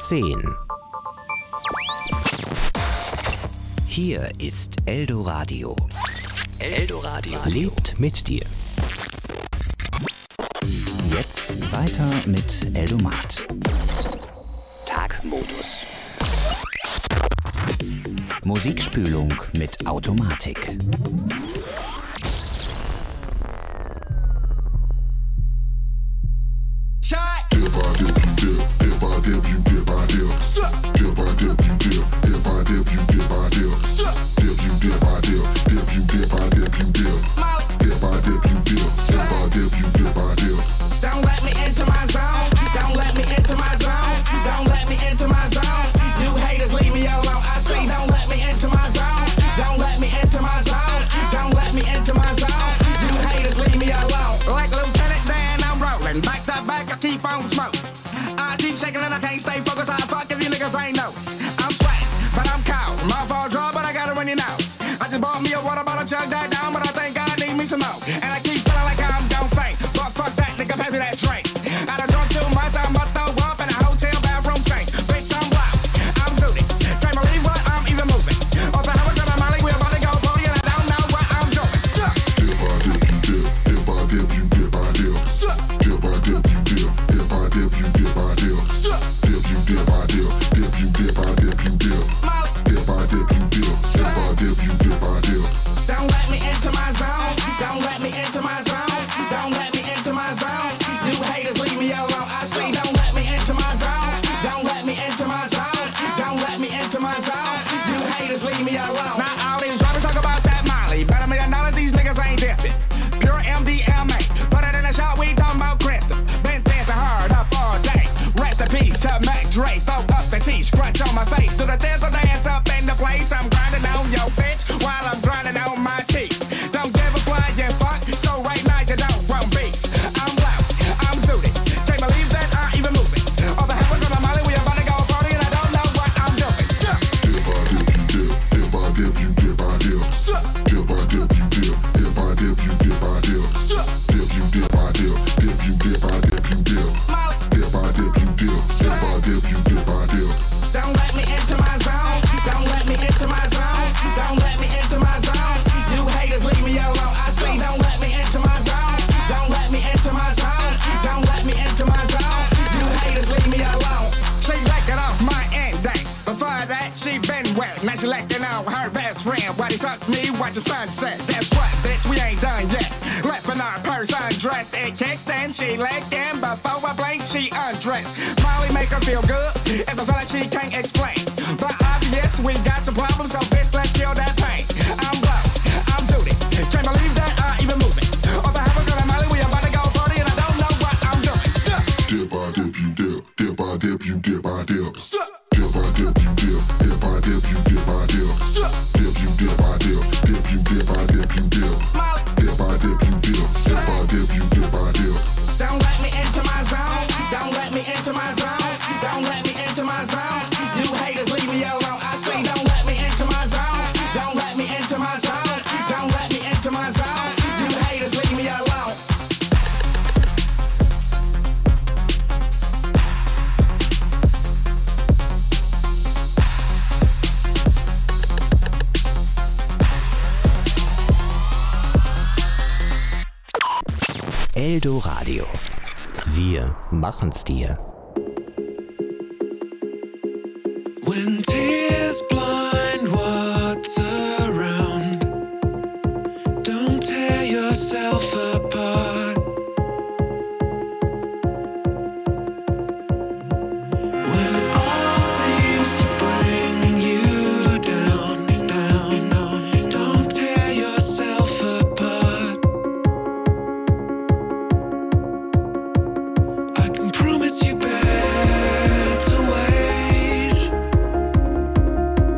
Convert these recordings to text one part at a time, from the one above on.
10. Hier ist Eldoradio. Eldoradio lebt mit dir. Jetzt weiter mit Eldomat. Tagmodus. Musikspülung mit Automatik. Eldoradio. Wir machen's dir. When tears blind what's around, don't tear yourself apart. When it all seems to bring you down, don't tear yourself apart. I can promise you better ways.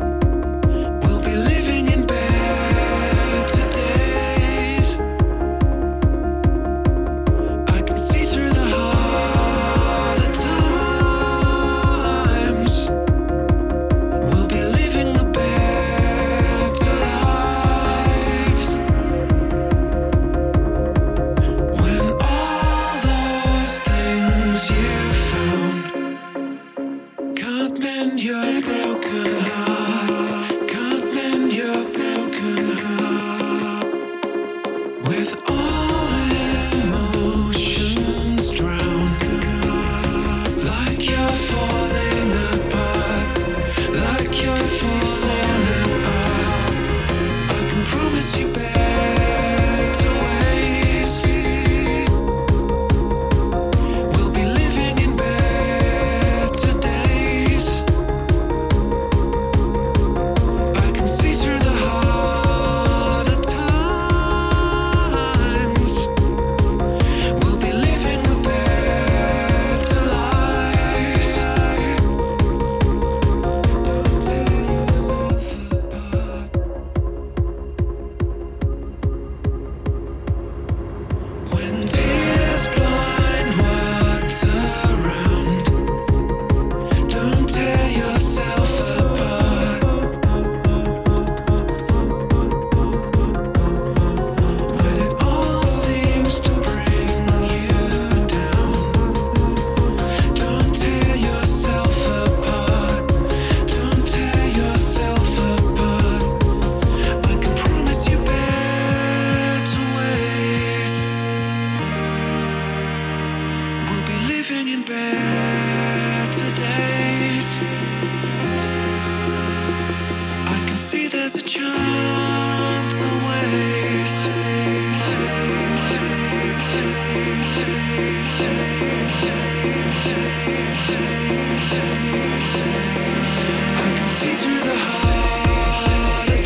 mend your broken heart. Can't mend your broken heart. With all emotions drowned, like you're falling apart, like you're falling apart. I can promise you better ways. We'll be living in better days. I can see through the harder times. We'll be living the better lives. Don't tear yourself apart. When tears blind what's around, don't tear yourself apart. When it all seems to bring you down, don't tear yourself apart. Don't tear yourself apart. I can promise you better ways. We'll be living in better days. I can see there's a chance of ways. I can see through the harder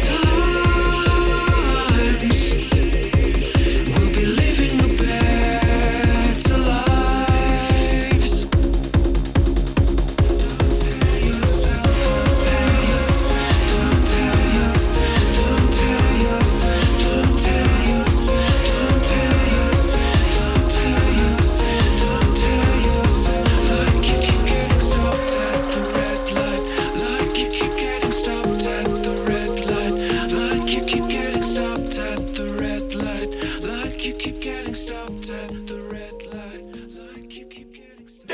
times. We'll be living the better lives. Don't tear yourself, don't tear yourself, don't tear yourself, don't tear yourself, don't tear yourself, don't tear yourself, don't tear yourself, don't tear yourself. Like you keep getting stopped at the red light, like you keep getting stopped at the red light, like you keep getting stopped at the red light, like you keep getting stopped at the red light, like you keep getting stopped.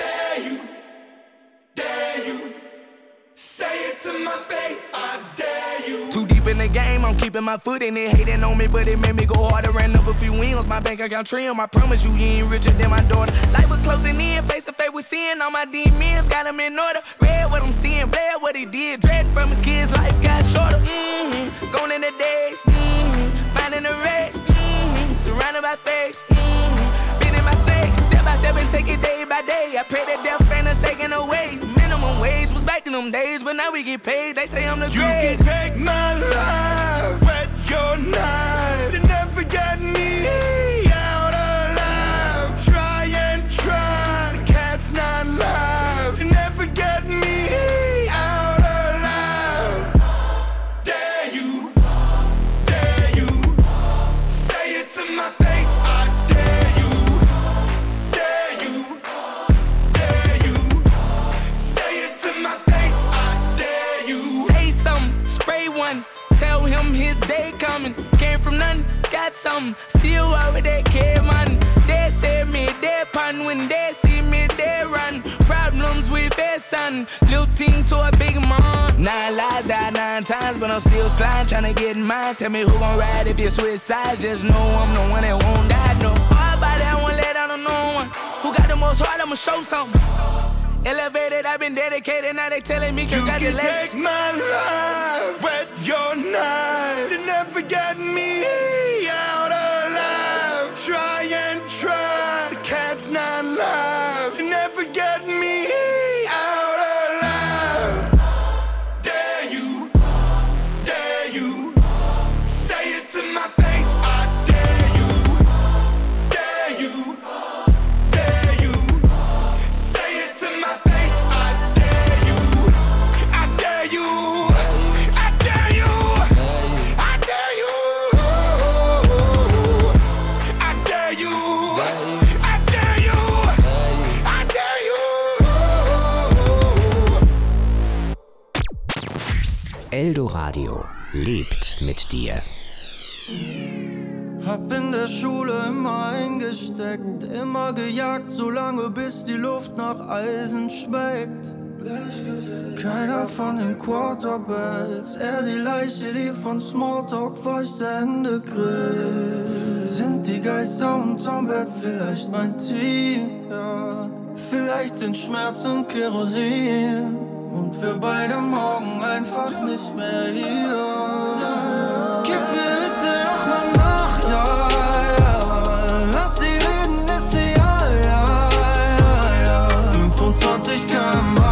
Dare you, say it to my face, I dare you. Too deep in the game, I'm keeping my foot in it. Hating on me, but it made me go harder. Ran up a few wins, my bank account trim. I promise you, he ain't richer than my daughter. Life was closing in, face to face with sin. All my demons got him in order. Read what I'm seeing, bad what he did. Dread from his kids, life got shorter. Gone in the days, finding the race. Surrounded by fakes, been in my snakes. Step by step and take it day by day. I pray that death ain't us taken away. Minimum wage was back in them days, but now we get paid. They say I'm the You great. can take my life, wet your knife, and never get me out alive. Try and try, the cat's not live. You never get me out alive. Dare you, say it to my face, I dare you, say it to my face, I dare you. Say something, spray one. Tell him his day coming. Came from nothing, got something. Still over there, care man. They say me, they pun. When they see me, they run. Problems with their son. Little team to a big mom. 9 lives, died 9 times, but I'm still sliding, tryna get in mine. Tell me who gon' ride if you switch sides. Just know I'm the one that won't die, no. All about that, I won't let down on no one. Who got the most heart, I'ma show something. Elevated, I've been dedicated, now they telling me You can congratulations. take my life, wet your knife, and never get me out alive. Try and try, the cat's not live. You never get me out alive. Dare you, say it to my face, I dare you, say it to my face, I dare you, I dare you, I dare you, I dare you, I dare you, I dare you, I dare you. Eldoradio lebt mit dir. Hab in der Schule immer eingesteckt, immer gejagt, solange bis die Luft nach Eisen schmeckt. Keiner von den Quarterbacks, er die Leiche, die von Smalltalk feuchte Hände grillt. Sind die Geister unterm Bett vielleicht mein Team? Ja, vielleicht sind Schmerzen Kerosin und wir beide morgen einfach nicht mehr hier. Gib mir bitte noch mal nach, ja. Lass sie reden, ist sie ja. 25 km/h.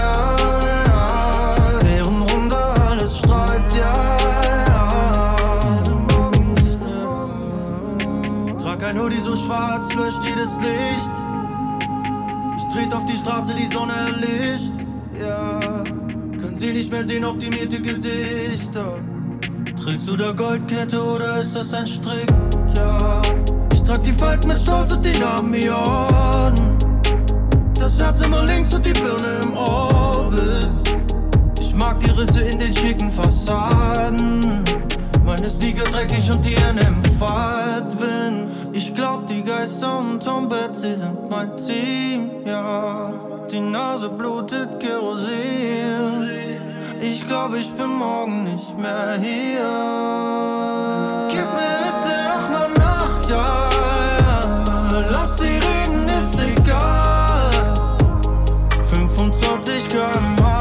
Kein Hoodie so schwarz, löscht jedes Licht. Ich trete auf die Straße, die Sonne erlischt. Ja, kann sie nicht mehr sehen, optimierte Gesichter. Trägst du da Goldkette oder ist das ein Strick? Ja, ich trag die Falten mit Stolz und die Namen Millionen. Das Herz immer links und die Birne im Orbit. Ich mag die Risse in den schicken Fassaden. Meine Sneaker dreckig und die NM Fahrtwind. Ich glaub, die Geister unterm Bett, sie sind mein Team, ja. Die Nase blutet Kerosin. Ich glaub, ich bin morgen nicht mehr hier. Gib mir bitte noch mal nach, ja. Lass sie reden, ist egal. 25 km/h.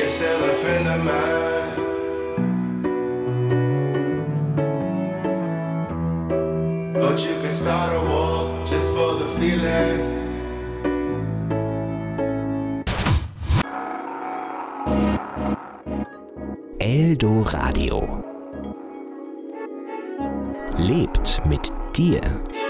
still a friend of mine. But you can start a war just for the feeling. Eldoradio. Lebt mit dir.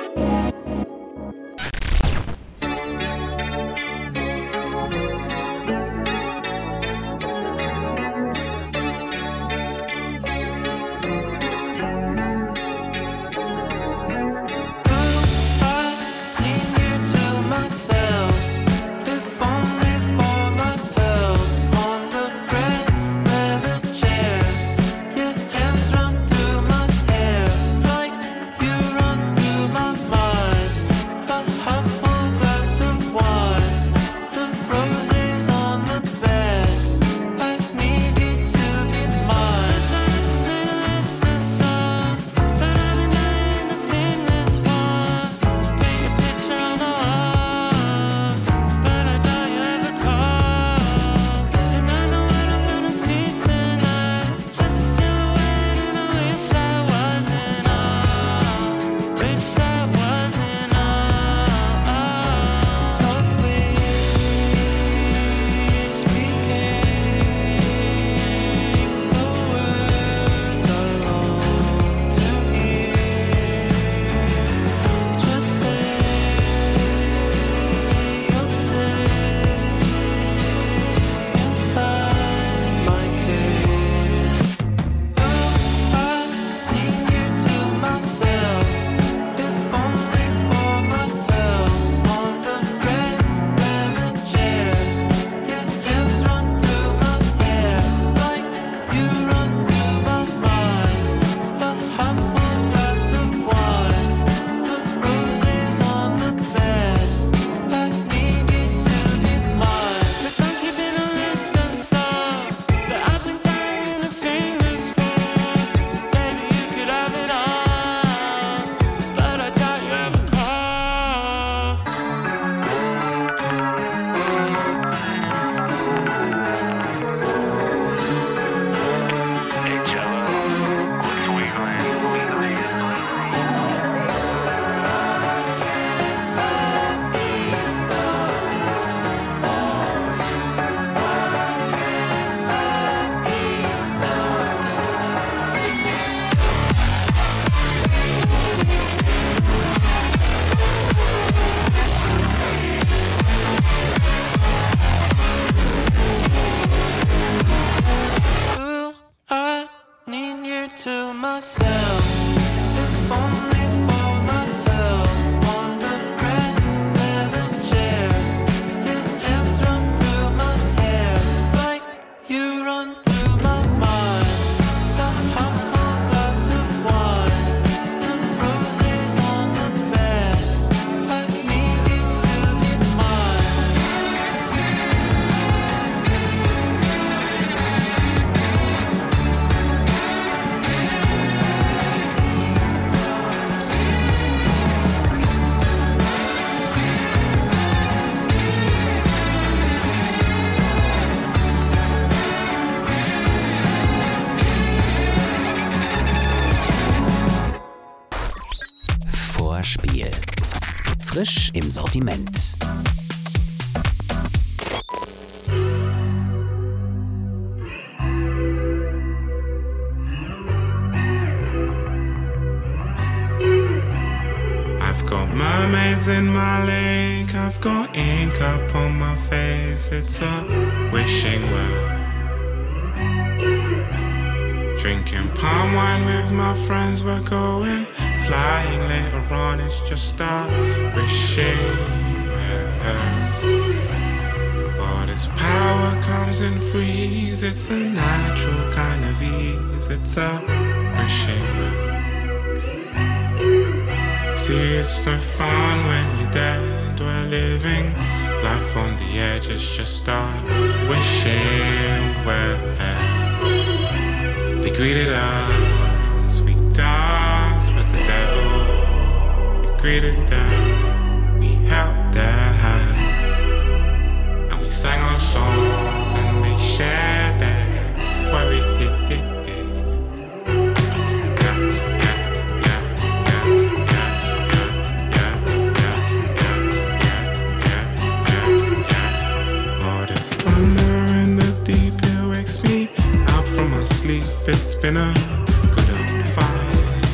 Vorspiel. Frisch im Sortiment. I've got mermaids in my lake, I've got ink up on my face, it's a wishing well. Drinking palm wine with my friends, we're going flying later on, it's just a wishing well. All this power comes in threes, it's a natural kind of ease, it's a wishing well. See, it's no fun when you're dead, we're living life on the edge, it's just a wishing well. They greeted us, we danced with the devil. We greeted them, we held their hand, and we sang our songs and they shared asleep, it's been a good old fight.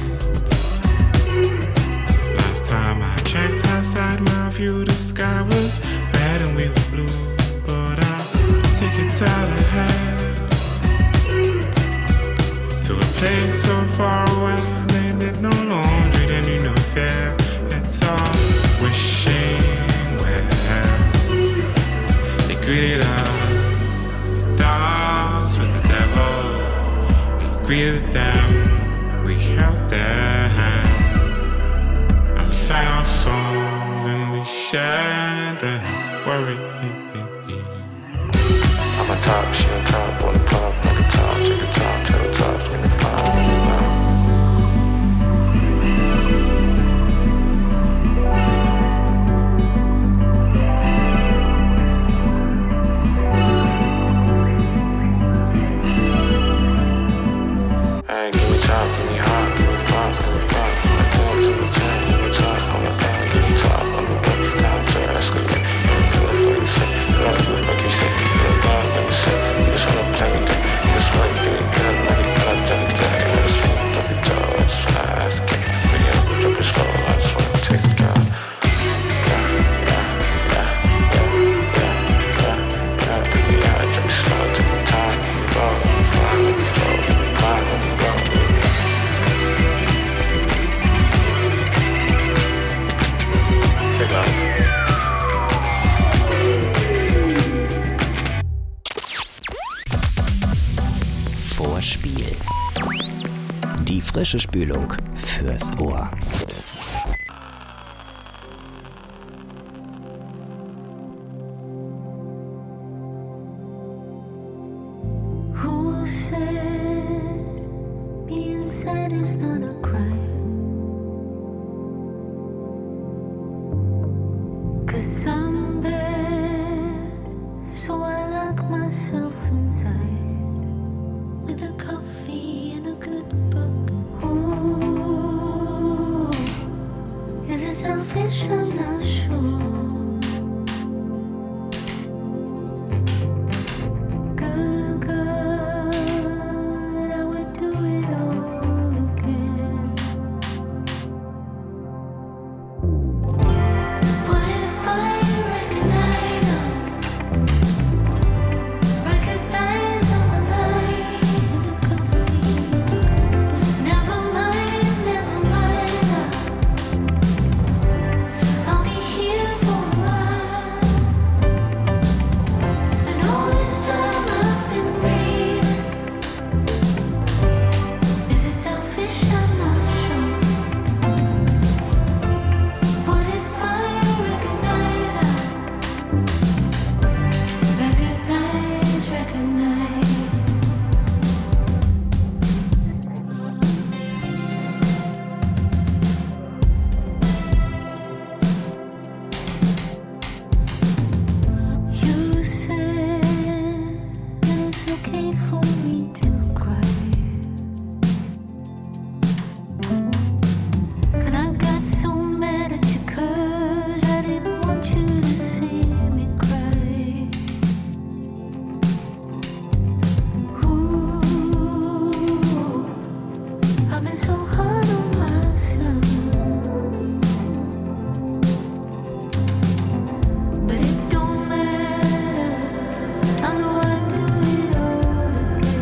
Last time I checked outside my view, the sky was red and we were blue. But our tickets out ahead to a place so far away. They did no laundry, they knew no fear. It's all wishing well. They greeted our dogs with the devil. We greeted them, we held their hands, and we sang our songs and we shared their worries. I'm on top, she on top, wanna puff, like a top, check the top, tell the top, give me 5. Hey, give me top, give me hot, give me 5, give me 5. My dogs in the tank, give me top, on the back, give me top, on the back, down to escalate. What you say, what the fuck you say, you're bad, let me say, you just wanna play with that, you just wanna get it good, make it cut to the day, I just wanna drop it down, I just wanna ask it, bring it up, drop it slow, I just wanna taste it, God. Vorspiel. Die frische Spülung fürs Ohr. Who said being sad is not a crime? 'Cause I'm bad, so I lock myself inside with a coffee and a good book. Ooh, is it selfish? I'm not sure. Good God, I would do it all again. What if I recognize them? Recognize them alive in the coffee. Never mind, never mind. I'll be here for a while. And all this time I've been dreaming. Is it selfish? I'm not sure. What if I recognize her? Recognize. You said that it's okay for me to cry, and I got so mad at you 'cause I didn't want you to see me cry. Ooh, I've been so hard on myself, but it don't matter. I know I do it all again.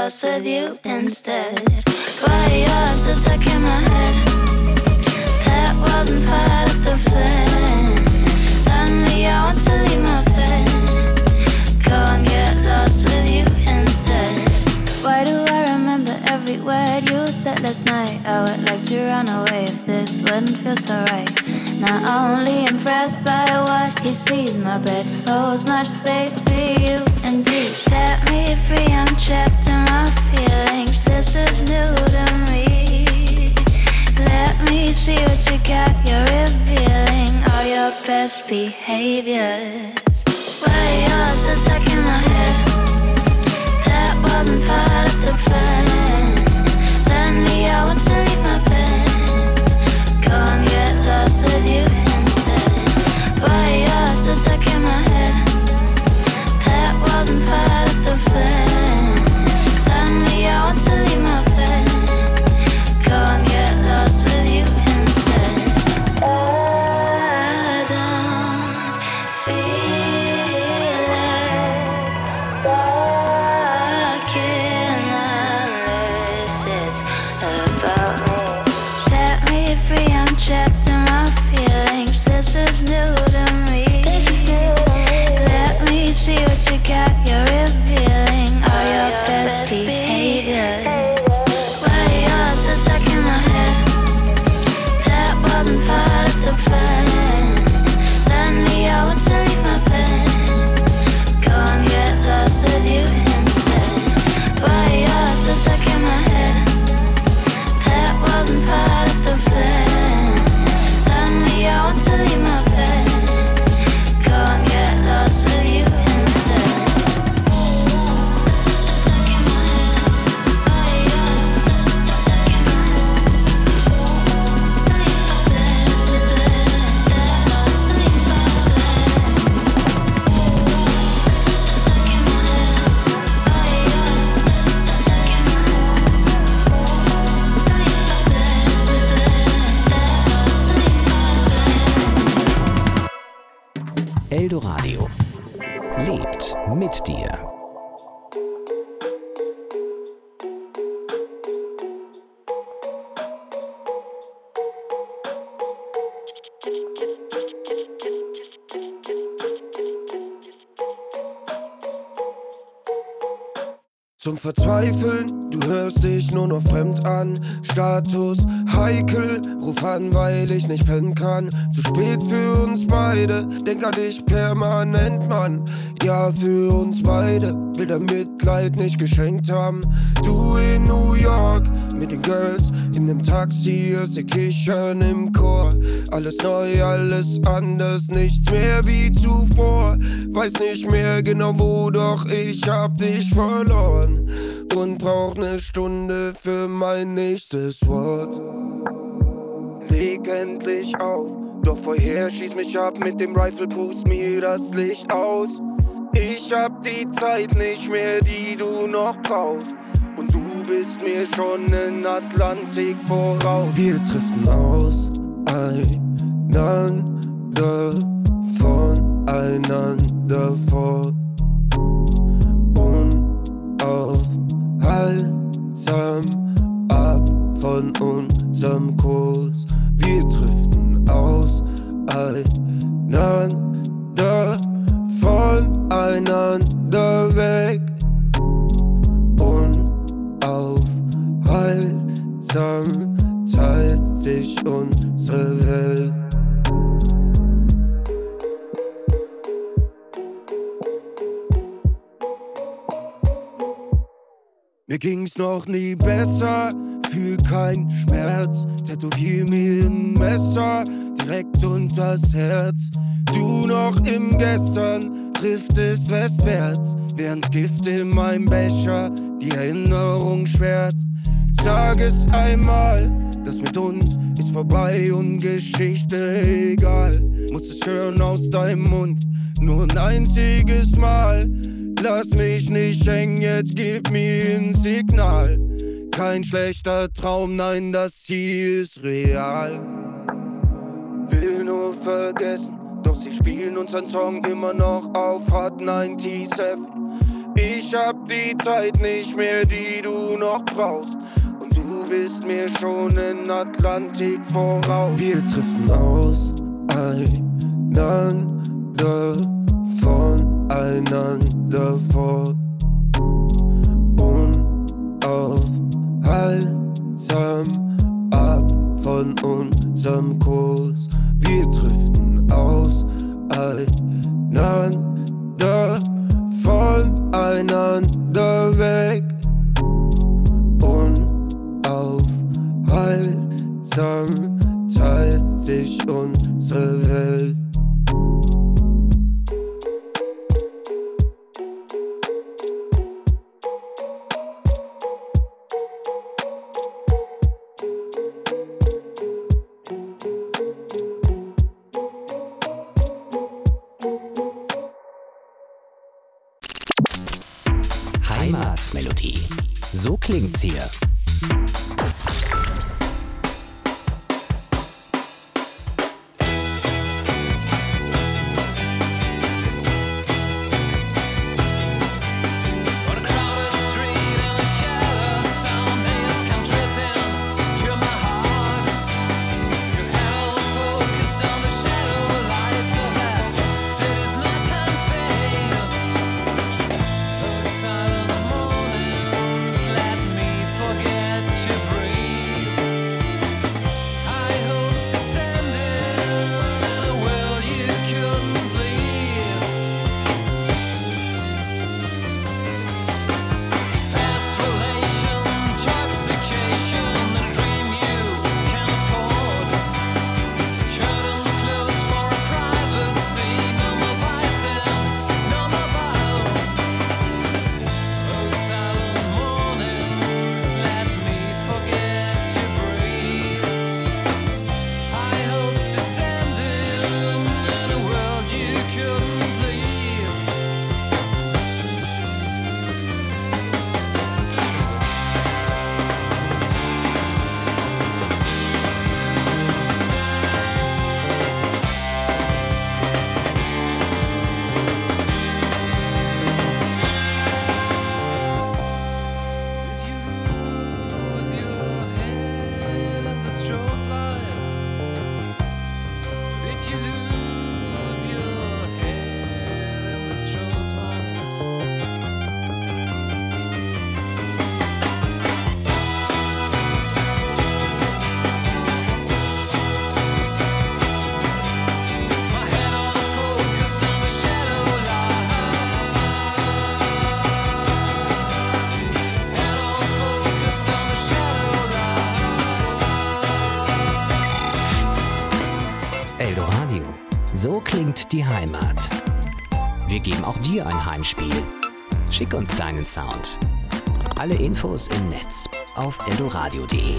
lost with you instead. Why you're so stuck in my head? That wasn't part of the plan. Suddenly I want to leave my bed. Go and get lost with you instead. Why do I remember every word you said last night? I would like to run away if this wouldn't feel so right. Not only impressed by what he sees, my bed holds much space for you indeed. Set me free, I'm trapped in my feelings. This is new to me. Let me see what you got, you're revealing all your best behaviors. Why you're so stuck in my head? That wasn't part of the plan. Suddenly I want to leave my bed. Go and get lost with you instead. Why you're so stuck in my head? That wasn't part of the plan. Suddenly I want to leave my bed. Go and get lost with you instead. I don't feel like talking unless it's about me. Set me free, I'm trapped in my feelings. This is new to me. Let me see what you got, you're revealing all your best behaviors. Why you're so stuck in my head? That wasn't part of the plan. Suddenly I want to leave my bed. Go and get lost with you instead. Why you're so stuck in my head? That wasn't part of the plan. Suddenly I want to leave my bed. Go and get lost with you instead. Eldoradio lebt mit dir. Zum Verzweifeln, du hörst dich nur noch fremd an. Status heikel, ruf an, weil ich nicht pennen kann. Zu spät für uns beide, denk an dich permanent, Mann. Ja, für uns beide, will der Mitleid nicht geschenkt haben. Du in New York, mit den Girls in dem Taxi, hörst ihr Kichern im Chor. Alles neu, alles anders, nichts mehr wie zuvor. Weiß nicht mehr genau wo, doch ich hab dich verloren. Und brauch ne Stunde für mein nächstes Wort. Leg endlich auf, doch vorher schieß mich ab mit dem Rifle, pust mir das Licht aus. Ich hab die Zeit nicht mehr, die du noch brauchst. Und du bist mir schon in Atlantik voraus. Wir driften aus, einander, voneinander fort. Unaufhaltsam ab von unserem Kurs. Wir driften aus, einander, voneinander weg. Unaufhaltsam teilt sich unsere Welt. Mir ging's noch nie besser, fühl keinen Schmerz. Tätowier mir ein Messer direkt unters Herz. Du noch im Gestern driftest westwärts, während Gift in meinem Becher die Erinnerung schwärzt. Sag es einmal, das mit uns ist vorbei und Geschichte egal. Muss es hören aus deinem Mund, nur ein einziges Mal. Lass mich nicht hängen, jetzt gib mir ein Signal. Kein schlechter Traum, nein, das hier ist real. Will nur vergessen, doch sie spielen unseren Song immer noch auf Hot 97. Ich hab die Zeit nicht mehr, die du noch brauchst. Und du bist mir schon in Atlantik voraus. Wir driften aus, einander, voneinander fort. Unaufhaltsam ab von unserem Kurs. Wir driften aus, einander, voneinander weg. Unaufhaltsam teilt sich unsere Welt. Heimatmelodie. So klingt's hier. Eldoradio. So klingt die Heimat. Wir geben auch dir ein Heimspiel. Schick uns deinen Sound. Alle Infos im Netz auf eldoradio.de.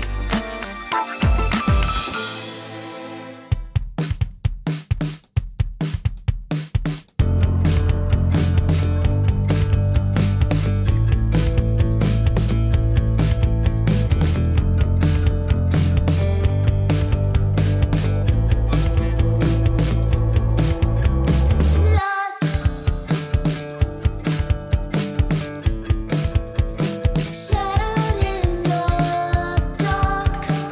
Shadow in the dark.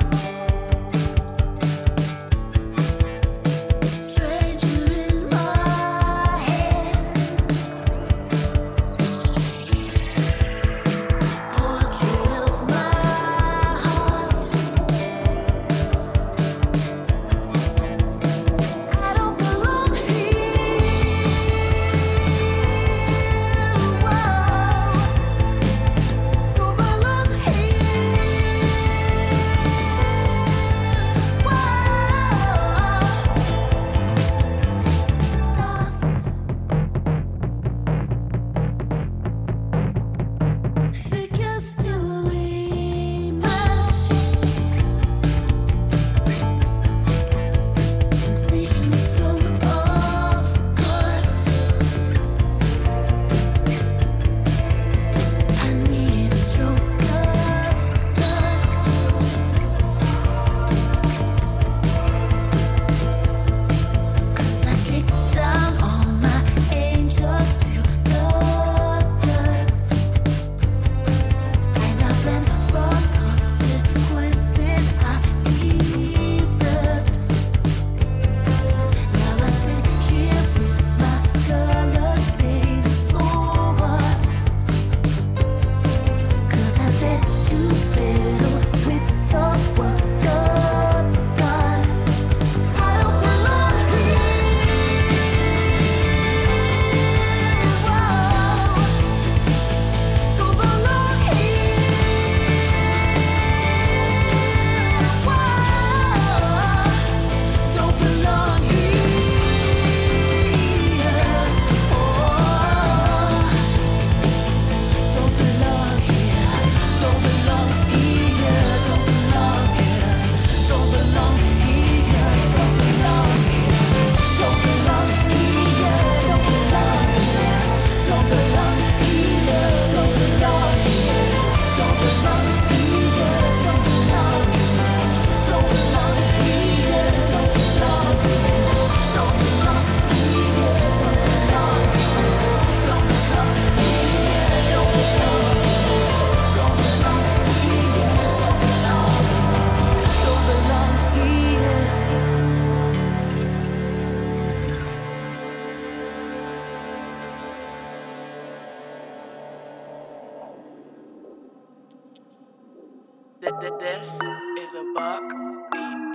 This is a Buck Beat.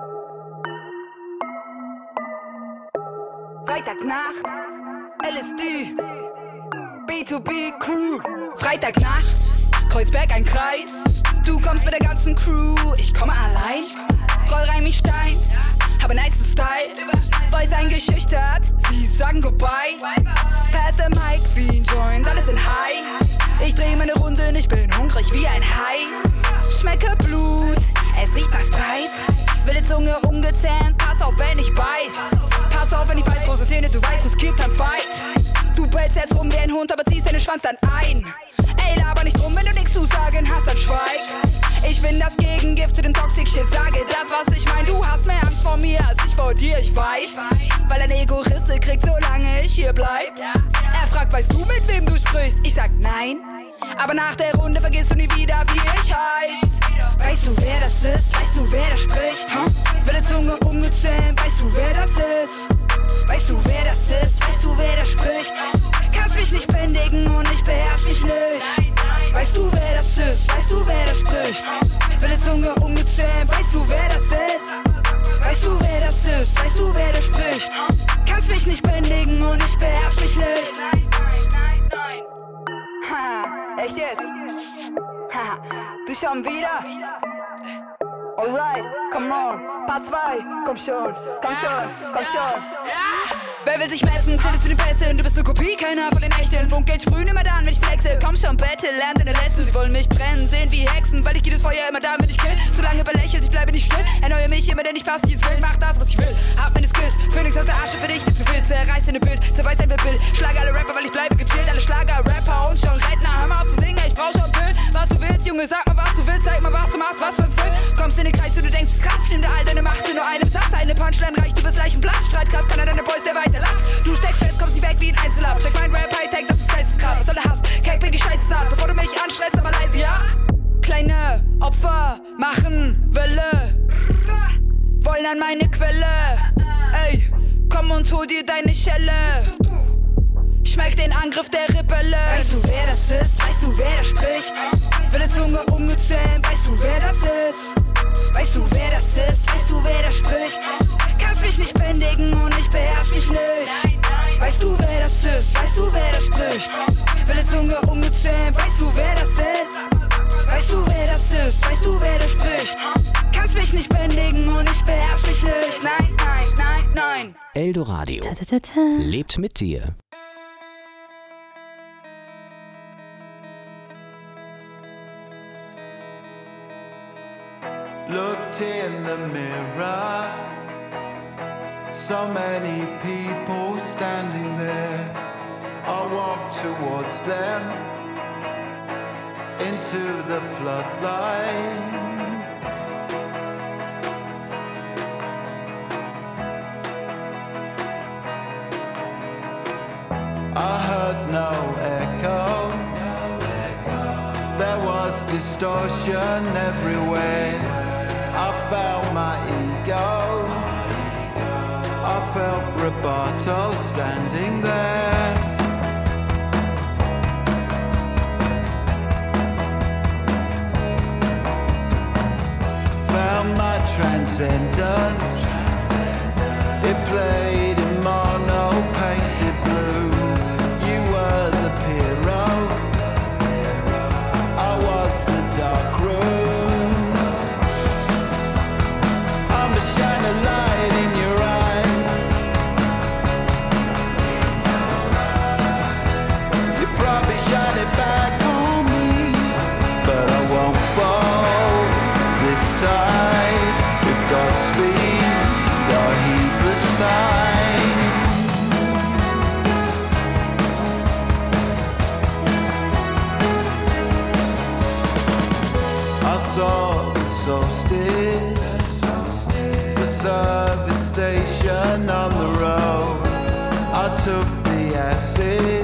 Freitagnacht, LSD, B2B Crew. Freitagnacht, Kreuzberg ein Kreis. Du kommst mit der ganzen Crew, ich komme allein. Roll rein wie Stein, habe nice Style. Boys eingeschüchtert, sie sagen goodbye. Pass the mic wie ein Joint, alle sind high. Ich dreh meine Runde, ich bin hungrig wie ein Hai. Schmecke Blut, es riecht nach Streit. Wilde Zunge ungezähmt, pass auf, wenn ich beiß. Pass auf, wenn ich beiß, große Zähne, du weißt, es gibt ein Fight. Du bellst erst rum wie ein Hund, aber ziehst deinen Schwanz dann ein. Ey, laber nicht rum, wenn du nichts zu sagen hast, dann schweig. Ich bin das Gegengift zu den Toxic Shit, sage das, was ich mein. Du hast mehr Angst vor mir, als ich vor dir, ich weiß. Weil ein Ego Risse kriegt, solange ich hier bleib. Er fragt, weißt du, mit wem du sprichst? Ich sag nein. Aber nach der Runde vergisst du nie wieder, wie ich heiß. Weißt du, wer das ist? Weißt du, wer da spricht? Wilde Zunge ungezähmt, weißt du, wer das ist? Weißt du, wer das ist? Weißt du, wer da spricht? Kannst mich nicht bändigen und ich beherrsch mich nicht. Weißt du, wer das ist? Weißt du, wer da spricht? Wilde Zunge ungezähmt, weißt du, wer das ist? Weißt du, wer das ist? Weißt du, wer da spricht? Kannst mich nicht bändigen und ich beherrsch mich nicht. Ha, echt jetzt? Ha, du schon wieder? Alright, come on, Part 2, komm schon, komm schon, komm schon. Wer will sich messen, zähle zu den Besten, du bist eine Kopie, keiner von den echten. Funkgeld sprühen immer dann, wenn ich flexe. Komm schon, Battle, lern deine Lesson. Sie wollen mich brennen, sehen wie Hexen, weil ich gehe das Feuer immer da, wenn ich kill. Zu lange belächelt, ich bleibe nicht still. Erneuere mich immer, denn ich passe nicht ins Bild. Mach das, was ich will, hab meine Skills. Phoenix aus der Asche für dich, wie zu viel. Zerreiß deine Bild, zerreiß dein Bild. Schlage alle Rapper, weil ich bleibe gechillt. Alle Schlager-Rapper und schon Redner. Hör mal auf zu singen, ich brauch schon Bild. Was du willst, Junge, sag mal, was du willst. Zeig mal, was du machst, was für ein Film. Kommst in den Kreis und du denkst, krass, ich finde all deine Macht in nur einem Satz. Eine Punchline reicht, du bist Leichenblatt. Streitkraft kann er deine Boys, der weiter lacht. Du steckst fest, kommst nicht weg wie ein Einzelab. Check mein Rap, Hightech, das ist Geisteskraft. Was soll der Hass? Kack, wenn die Scheiße ab, bevor du mich anstresst, aber leise, ja? Kleine Opfer machen Welle, wollen an meine Quelle. Ey, komm und hol dir deine Schelle. Schmeck den Angriff der Rebelle. Weißt du, wer das ist? Weißt du, wer da spricht? Wilde Zunge ungezähmt, weißt du, wer das ist? Weißt du, wer das ist? Weißt du, wer da spricht? Kannst mich nicht bändigen und ich beherrsch mich nicht. Weißt du, wer das ist? Weißt du, wer da spricht? Wilde Zunge ungezähmt, weißt du, wer das ist? Weißt du, wer das ist? Weißt du, wer da spricht? Kannst mich nicht bändigen und ich beherrsch mich nicht. Nein, nein, nein, nein. Eldoradio lebt mit dir. Looked in the mirror, so many people standing there. I walked towards them, into the floodlight. I heard no echo, there was distortion everywhere. I felt my ego, I felt Roboto standing there. Found my transcendence, it played in mono painted blue. You were the hero, I was the dark room. Shine a light in your eye. You probably shine it back on me, but I won't fall this time. With Godspeed, I'll heed the sign. I saw the solstice, service station on the road. I took the acid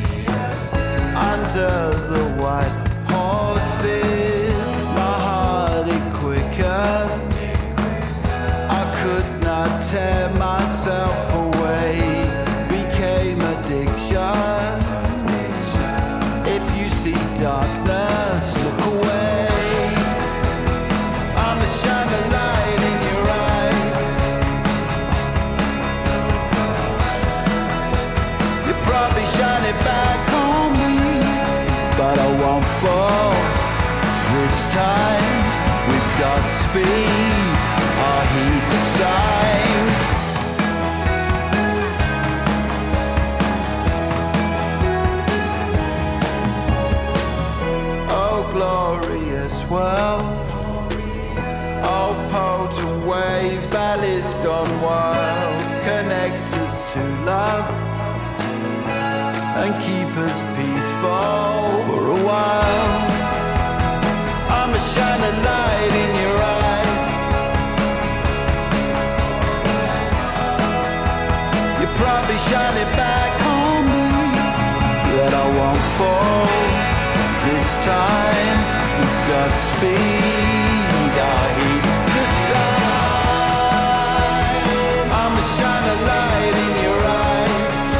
under the white horses. My heart it quicker, I could not tear myself away. Became addiction. If you see darkness, look away. shine it back on me, but I won't fall. This time with Godspeed, I'll heed the signs. Oh glorious world, oh potent wave, valleys gone wild, connect us to love and keep us peaceful for a while. I'ma shine a light in your eye. You probably shine it back on me, but I won't fall. This time with Godspeed, I'll heed the sign. I'ma shine a light in your eye.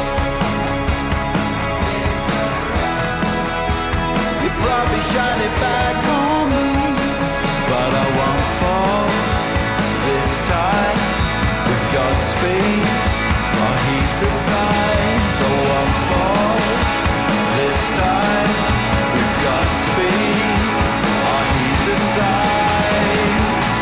You probably shine it back on me, but I won't fall. This time with Godspeed, I'll heed the signs. I won't fall. This time with Godspeed, I'll heed the signs.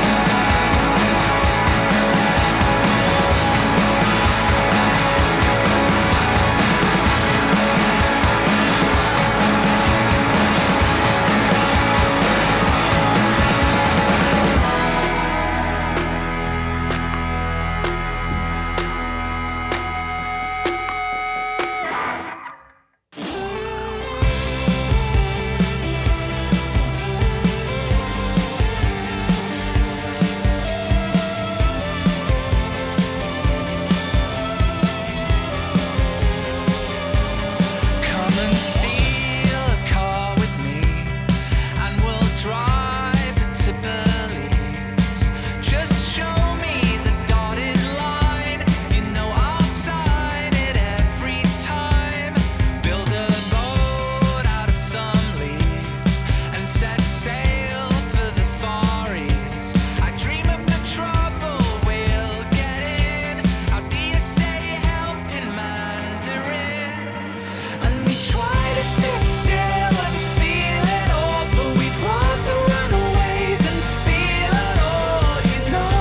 Come and steal a car with me, and we'll drive it to Belize. Just show me the dotted line, you know I'll sign it every time. Build a boat out of some leaves and set sail for the Far East. I dream of the trouble we'll get in. How do you say help in Mandarin? And we try to sit still and feel it all, but we'd rather run away than feel it all, you know.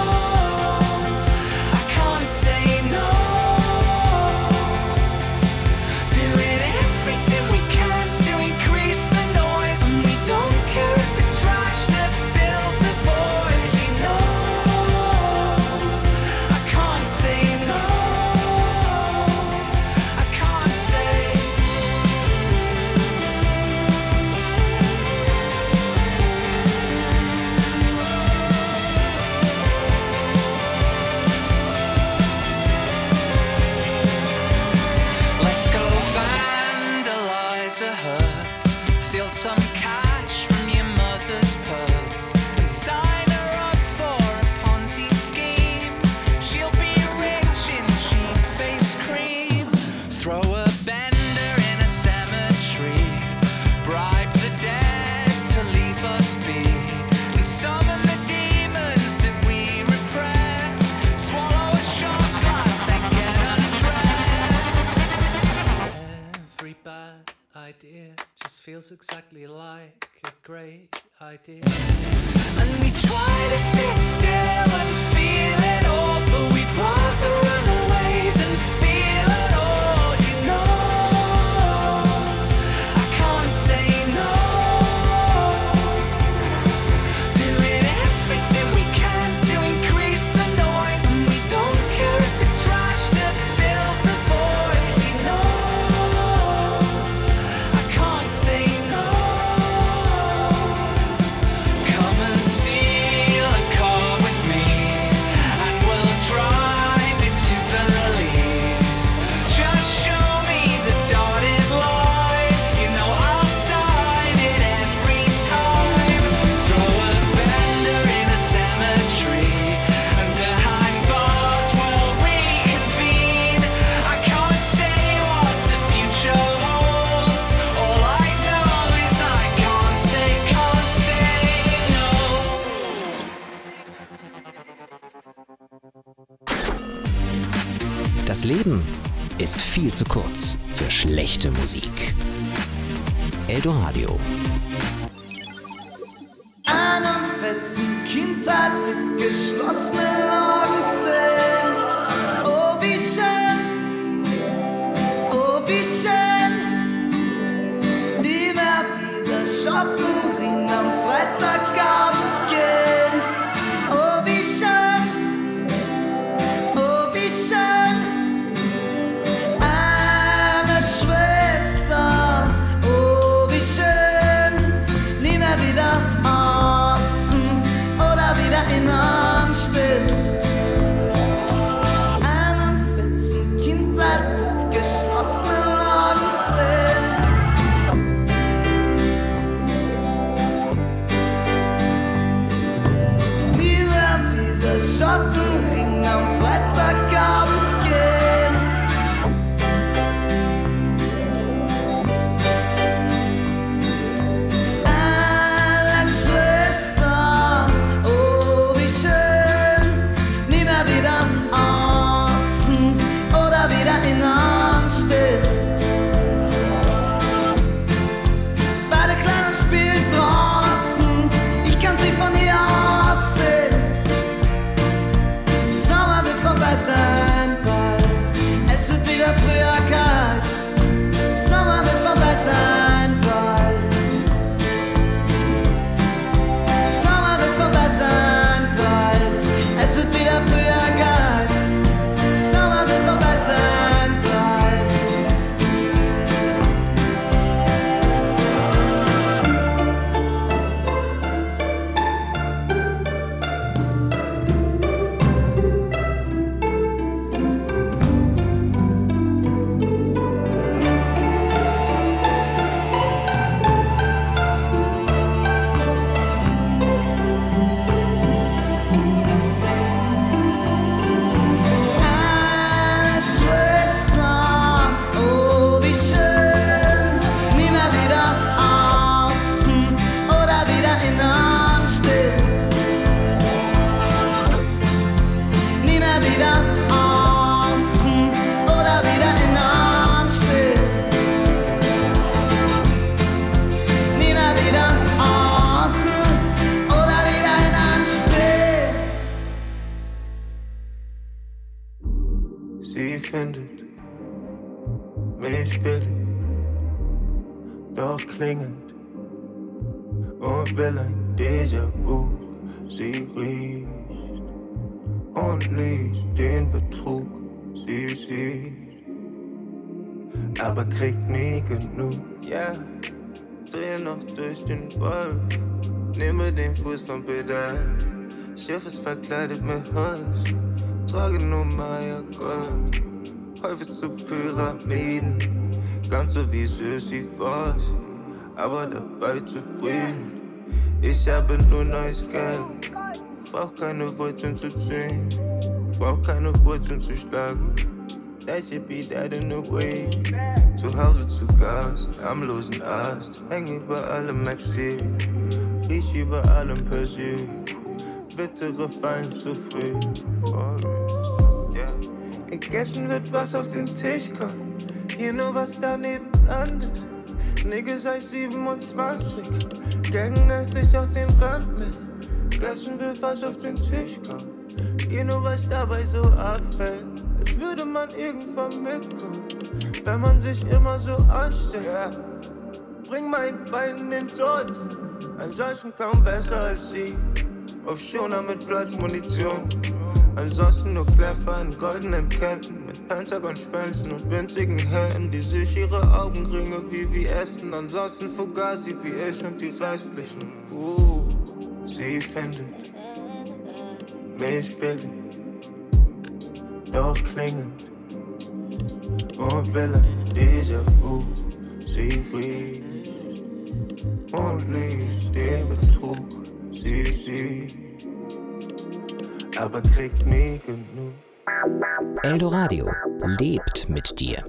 I can't say no. Doing everything we can to increase the noise, and we don't care if it's trash that fills the void, you know. I can't say no. I can't say. Let's go vandalize a hearse, steal some cash from your mother's purse, and sign her up for a Ponzi scheme. She'll be rich in cheap face cream. Throw a bender in a cemetery, bribe the dead to leave us be, and summon the demons that we repress. Swallow a shot glass, then get undressed. Every bad idea just feels exactly like a great idea. And we try to sit still and feel it all, but we'd rather run away than feel it all, you know. I can't say no. Doing everything we can to increase the noise, and we don't care if it's trash that fills the void, you know. I can't say no. Come and steal a car with me, and we'll drive it to Belize. Just show me the dotted line, you know I'll sign it every time. Throw a bender in a cemetery, and behind bars we'll reconvene. I can't say what the future holds. All I know is I can't say no. Das Leben ist viel zu kurz für schlechte Musik. Eldoradio. An und fetzen Kindheit mit geschlossenen Augen sehen. Oh, wie schön, oh, wie schön. Nie mehr wieder shoppen, Ring am Freitagabend gehen. Oh, wie schön, oh, wie schön. Eine Schwester, oh, wie schön. Nie mehr wieder außen oder wieder in Anstehen. Einen Fetzen Kindheit mit geschlossenen Augen sehen. Nie mehr wieder Schottenring am Freitagabend gehen. Sein bald, es wird wieder früher kalt. Sommer wird vorbei sein bald. Sommer wird vorbei sein bald. Es wird wieder früher kalt. Sommer wird vorbei sein bald. Sie findet mich billig, doch klingend und will ein Déjà-vu. Sie riecht und liest den Betrug. Sie sieht, aber kriegt nie genug. Ja, dreh noch durch den Wald, nehme den Fuß vom Pedal. Schiff ist verkleidet mit Holz, trage nur Maya-Gold. Häufig zu Pyramiden, ganz so wie Sisyphos, aber dabei zufrieden. Ich habe nur neues Geld, brauch keine Wurzeln zu ziehen, brauch keine Wurzeln zu schlagen. That should be that in the way. Zu Hause zu Gast, am losen Ast, häng über allem Maxi, riech über allem Persil. Wittere fallen zu früh. Gegessen wird, was auf den Tisch kommt. Hier nur was daneben landet. Nigga seit 27. Gängen es sich auf den Rand mit. Gegessen wird, was auf den Tisch kommt. Hier nur was dabei so abfällt. Als würde man irgendwann mitkommen, wenn man sich immer so anstellt. Bring meinen Feinden den Tod. Ansonsten kaum besser als sie. Auf Schoner mit Platzmunition. Ansonsten nur Kleffer in goldenen Ketten mit Pentagon-Schwänzen und winzigen Händen, die sich ihre Augenringe wie essen. Ansonsten Fugazi wie ich und die restlichen. Sie findet mich billig, doch klingend und will ein Déjà-vu. Sie riecht und liest den Betrug. Sie sieht, aber kriegt nie genug. Eldoradio lebt mit dir.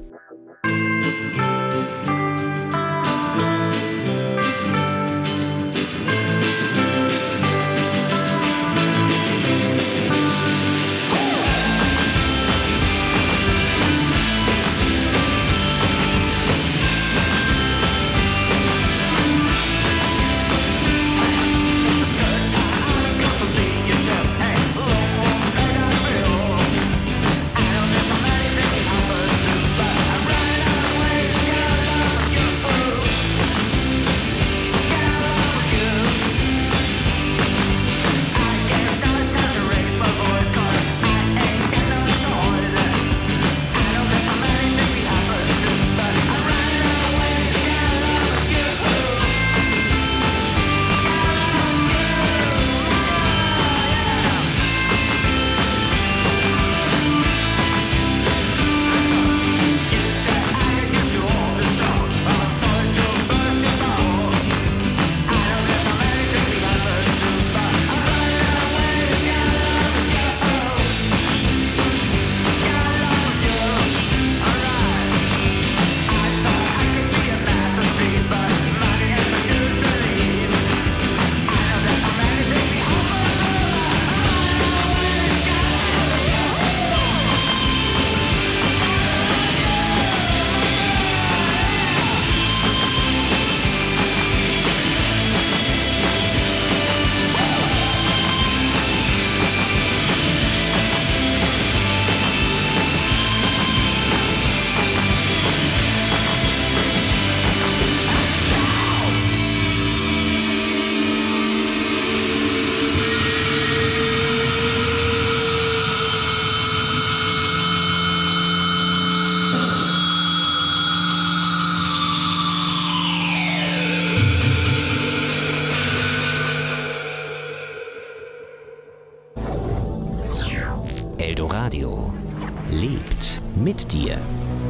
Radio lebt mit dir.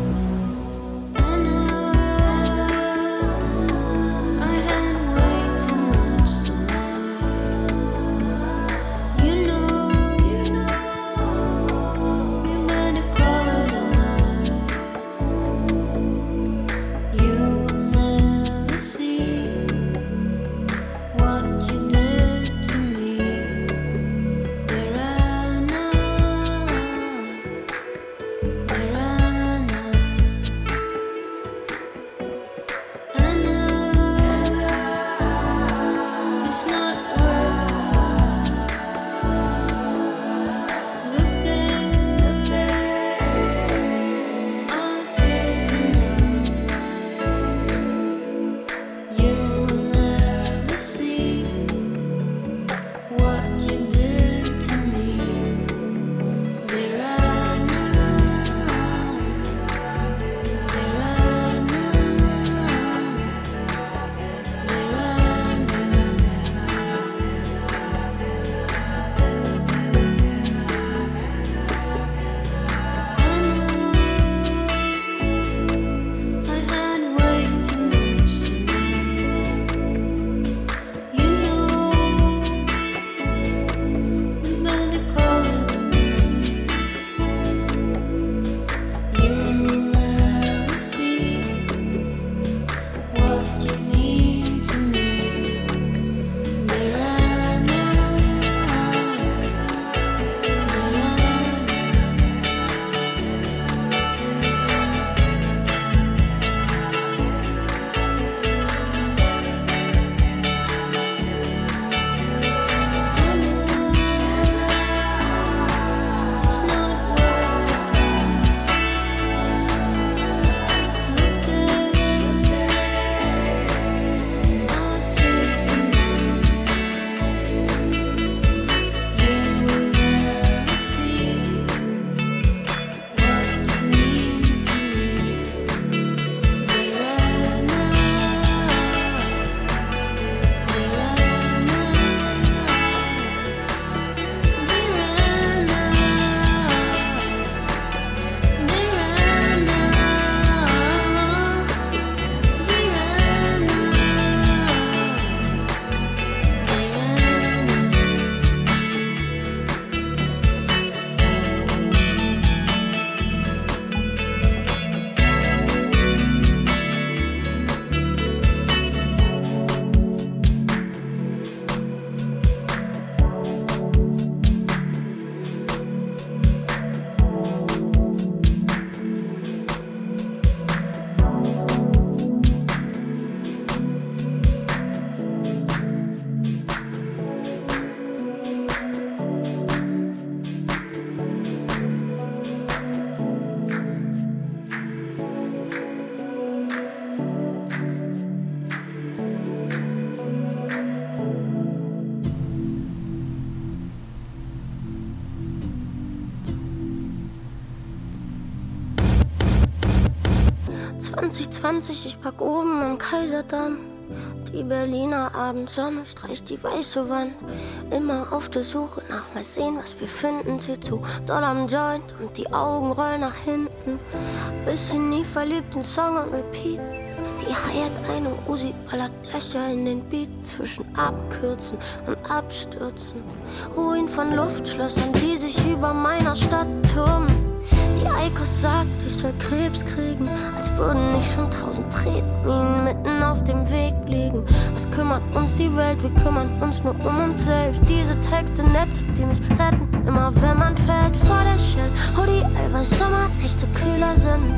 Ich pack oben am Kaiserdamm. Die Berliner Abendsonne streicht die weiße Wand. Immer auf der Suche nach mal sehen, was wir finden. Sie zu doll am Joint und die Augen rollen nach hinten. Bis sie nie verliebt in Song und Repeat. Die heiert eine Uzi, ballert Löcher in den Beat. Zwischen Abkürzen und Abstürzen. Ruinen von Luftschlössern, die sich über meiner Stadt türmen. Die Eikos sagt, ich soll Krebs kriegen, als würden nicht schon 1000 Tretminen mitten auf dem Weg liegen. Was kümmert uns die Welt, wir kümmern uns nur um uns selbst. Diese Texte, Netze, die mich retten, immer wenn man fällt vor der Shell. Hoodie, weil Sommernächte kühler sind.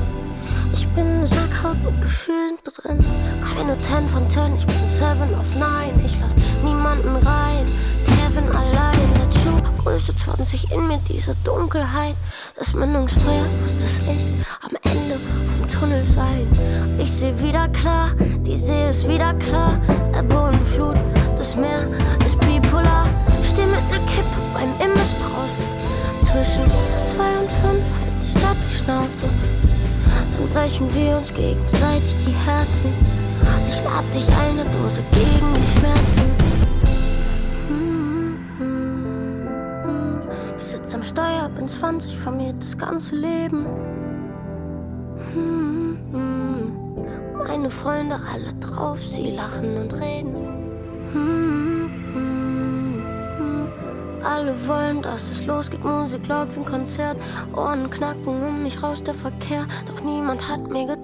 Ich bin Sackhaut mit Gefühlen drin. Keine 10 von 10, ich bin 7 of 9. Ich lass niemanden rein, Kevin allein. Der Schuh größte 20 in mir, diese Dunkelheit. Das Mündungsfeuer muss das Licht am Ende vom Tunnel sein. Ich seh wieder klar, die See ist wieder klar. Ebbe und Flut, das Meer ist bipolar. Steh mit ner Kippe beim Imbiss draußen. Zwischen 2 und 5 hält die Stadt die Schnauze. Dann brechen wir uns gegenseitig die Herzen. Ich lad dich eine Dose gegen die Schmerzen. Diese sitz am Steuer, bin 20, vermehrt das ganze Leben. Meine Freunde alle drauf, sie lachen und reden. Alle wollen, dass es losgeht, Musik laut wie ein Konzert. Ohren knacken, um mich rauscht der Verkehr. Doch niemand hat mir gezeigt,